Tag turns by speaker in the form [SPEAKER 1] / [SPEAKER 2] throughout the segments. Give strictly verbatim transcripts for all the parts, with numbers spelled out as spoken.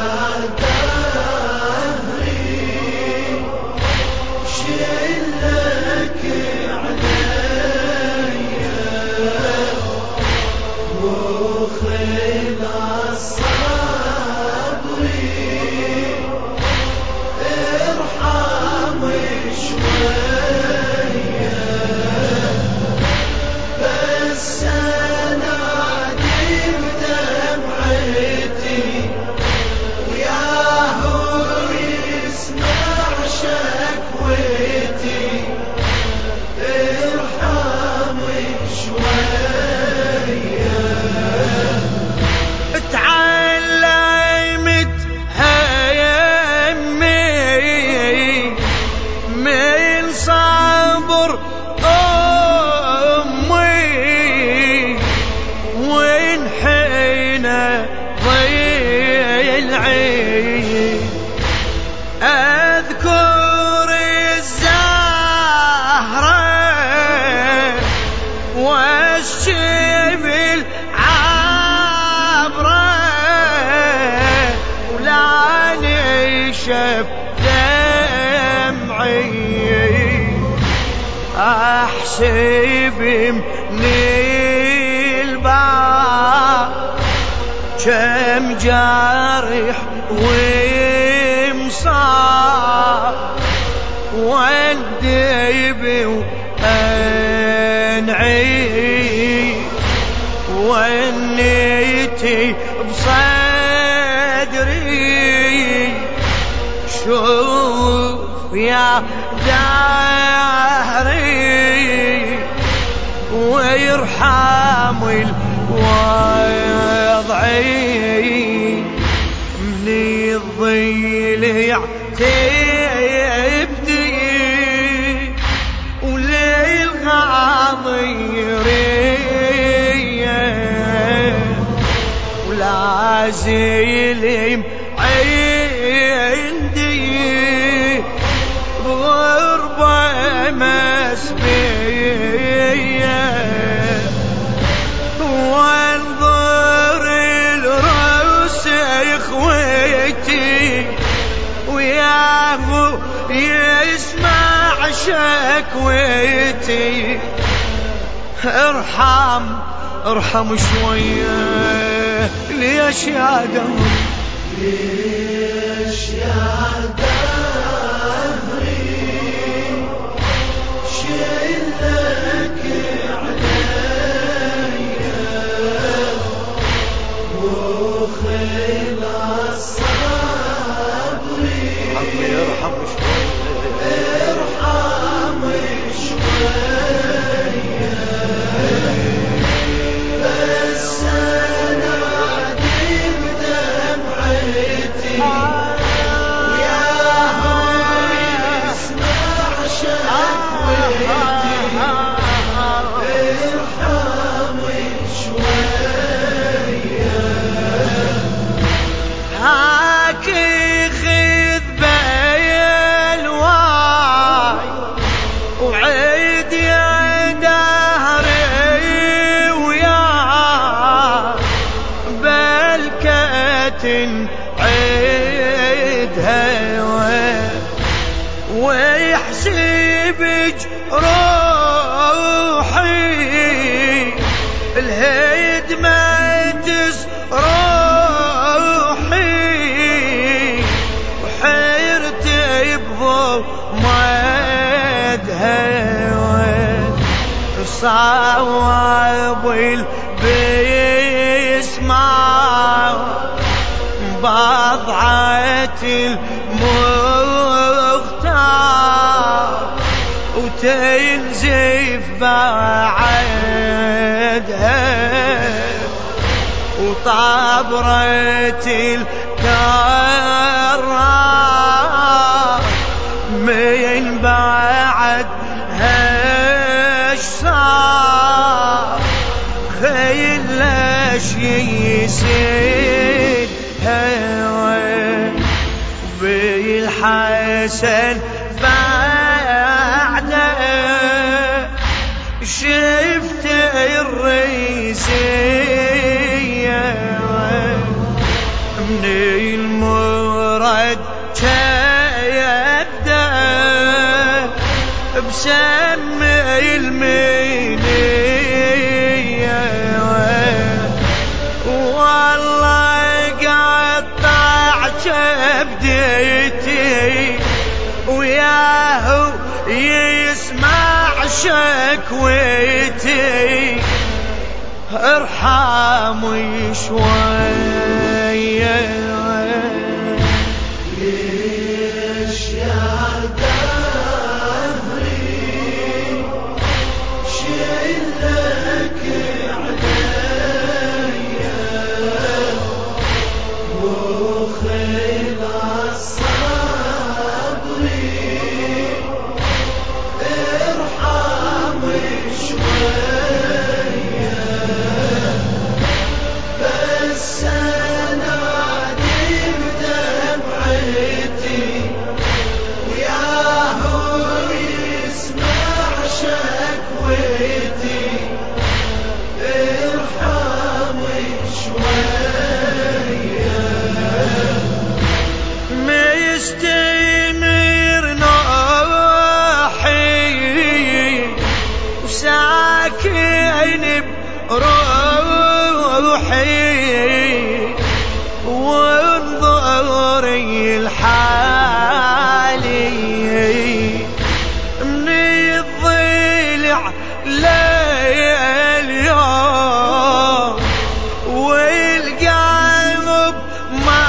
[SPEAKER 1] أذكر الزهرة والشبل عبرة ولا نشف دمعي، أحسب من الباب كم جارح ومصاب واندب وانعي ونيتي بصدري. شوف يا دهري ويرحم الوضعي، من الظل يعتبدي وللغاضيرية ولازل عندي بغربة مسبية، وانظر الرأس اخوتي وياه يسمع شكوتي. ارحم ارحم شوية، ليش يا دهر ليش يا دهري شلك علي وخلص صبري. ارحم شوية ارحم شوية، بس أنا عديم دمعتي وياه يسمع شكوتي. ارحم شوية، هاك خذ بالواي وعيد يا دهري ويا بلكة عيدها ويحسب روحي الهدمة تسروحي وحيرتي بضمدها تصاوب البسمة بضعة المختار وتنزف بعدها وطابرة الكرار من بعد هش صار خيل ليش يسيل هوى بالحسن بعده شفت الريسية من بالمرد يده بسم المنية والله قطع كبديتي وياهو يسمع شكوتي ارحمي شوية
[SPEAKER 2] ليش يا دهري شيلك عليا وخلص صبري ارحمي شوية بس أنا بدمعتي وياهو يسمع شكوتي ارحمي شوية
[SPEAKER 1] مستمر نوحي وساكن بروحي وانظري الحالي من الضلع لليوم والقلب ما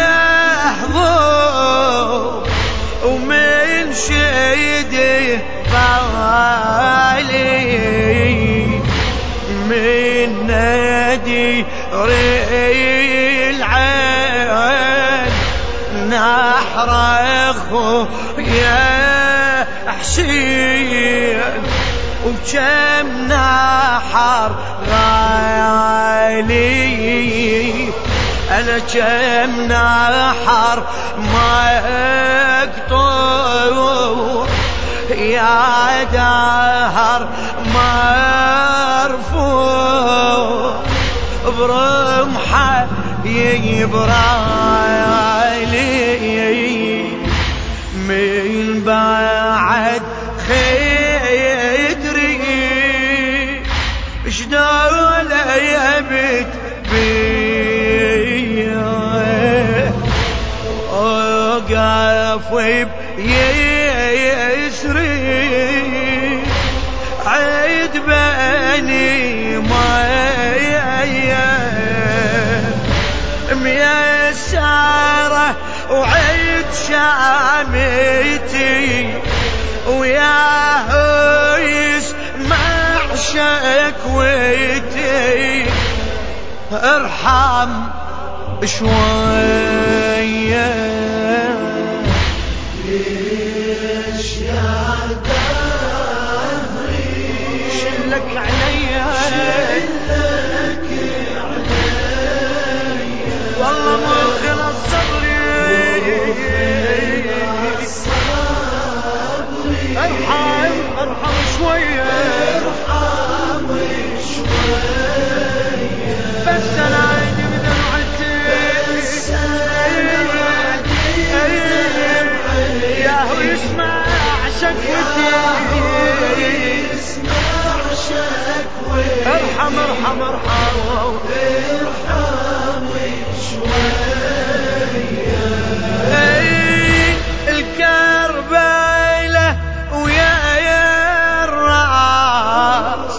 [SPEAKER 1] يحضر ومن شيده بالي من نادي ري العين نحر يا حسين وكم نحر غالي أنا كم نحر مقطوع يا دهر مرفوع برمحة يبرالي من بعد خيدري شدول يبت بيه أقف بيسري عيد بني مايا ميسارة وعيد شامتي وياهو يسمع شكوتي ارحم شوية
[SPEAKER 2] ليش يا دهري
[SPEAKER 1] شلك عليا
[SPEAKER 2] شيلك عليا
[SPEAKER 1] والله مخلص صبري ارحم ارحم شوية
[SPEAKER 2] ارحمي شوية
[SPEAKER 1] بس انا عندي بدمعتي
[SPEAKER 2] بس أنا
[SPEAKER 1] ياهو يسمع شكوتي
[SPEAKER 2] يسمع شكوتي
[SPEAKER 1] ارحم ارحم ارحم
[SPEAKER 2] ارحمي شوية
[SPEAKER 1] الكربيلة ويا الراس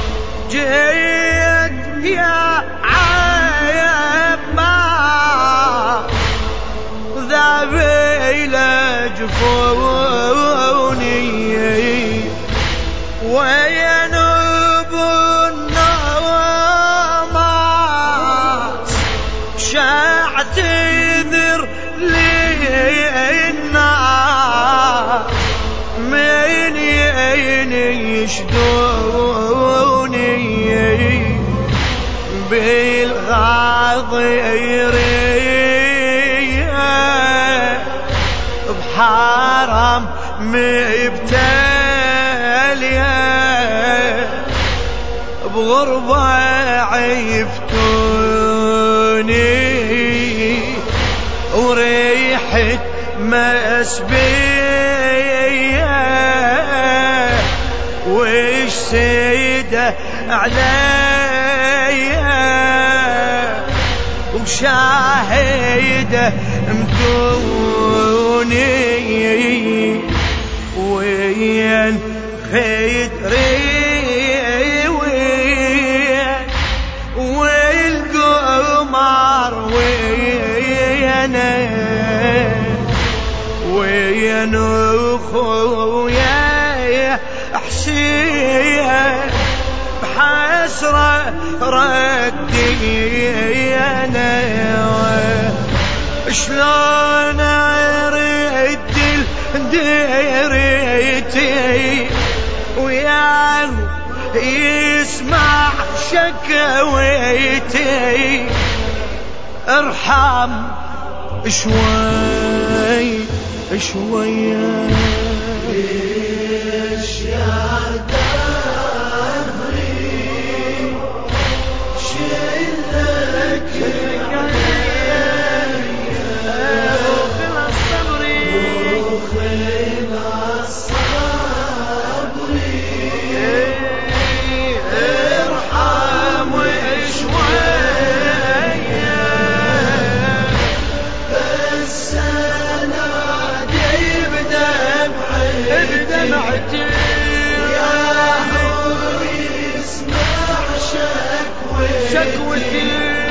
[SPEAKER 1] جيت يا عيب ما ذابيلة جفوني وينوب النومات شاعتذر لي النار من يشدوني بالغاضرية بحرم مبتلية بغربة عيفتوني وريحة مسبية وش سيده عليا وشاهده مدوني وين خدري وين والقمر وينه وين اخويا حسين بحسرة ردي انا شلون ارد ديرتي وياه يسمع شكويتي ارحم شوي شوية
[SPEAKER 2] ليش يا دهري شلك
[SPEAKER 1] شكوتي